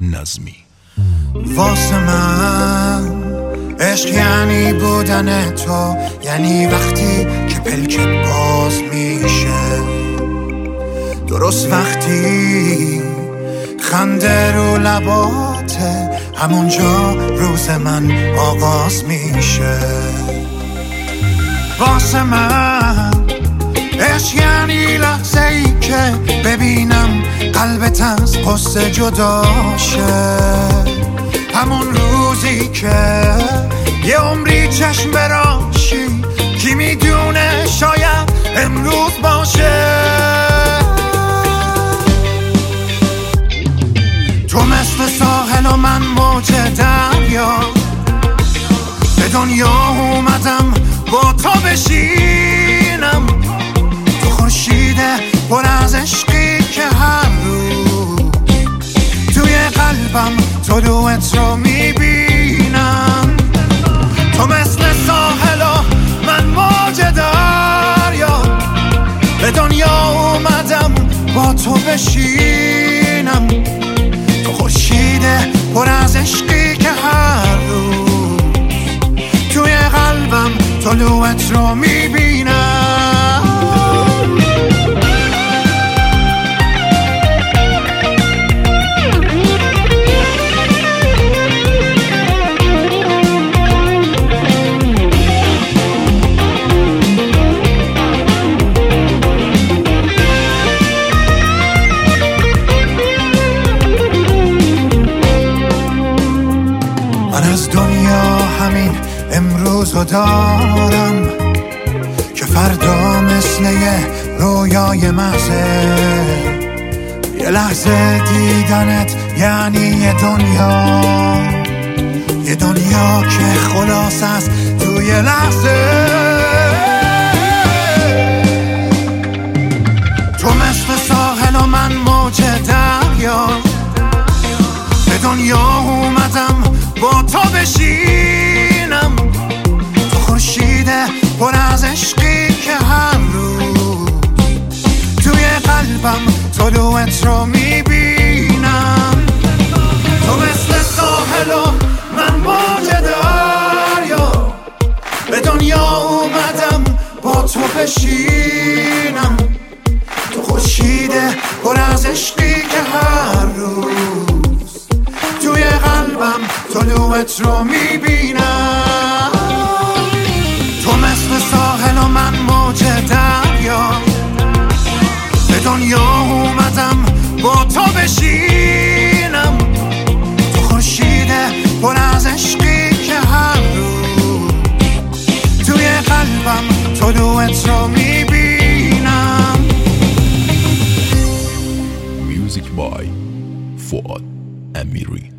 نظمی. واسه من عشق یعنی بودن تو، یعنی وقتی که پلکت باز میشه، درست وقتی خنده رو لباته، همونجا روز من آغاز میشه. واسه من عشق یعنی لحظه ای که ببینم قلبت از قصه جدا شه، همون روزی که یه عمری چشم براشی، کی میدونه شاید امروز باشه. تو مثل ساحل و من موج دریا، به دنیا اومدم با تو بشینم، تو خورشید پر از عشقی که هر روز توی قلبم طلوعت رو میبینم. تو مثل ساحل و من موج دریا، به دنیا اومدم با تو بشینم، تو خورشید پر از عشقی که هر روز توی قلبم طلوعت رو میبینم. من از دنیا همین امروزو دارم که فردا مثل یه رویای محضه، یه لحظه دیدنت یعنی یه دنیا که خلاص است توی لحظه. تو مثل ساحل و من موج دریا، به دنیا اومدم با تو بشینم، تو خورشید پر از عشقی که هر روز توی قلبم طلوعت رو میبینم. تو مثل ساحل و من موج دریا، به دنیا اومدم با تو بشینم، تو خورشید پر از عشقی که هر روز توی قلبم طلوعت رو میبینم. تو مثل ساحل و من موج دریا، به دنیا اومدم با تو بشینم، تو خورشید پر از عشقی که هر روز توی قلبم طلوعت رو میبینم. Music by فؤاد امیری.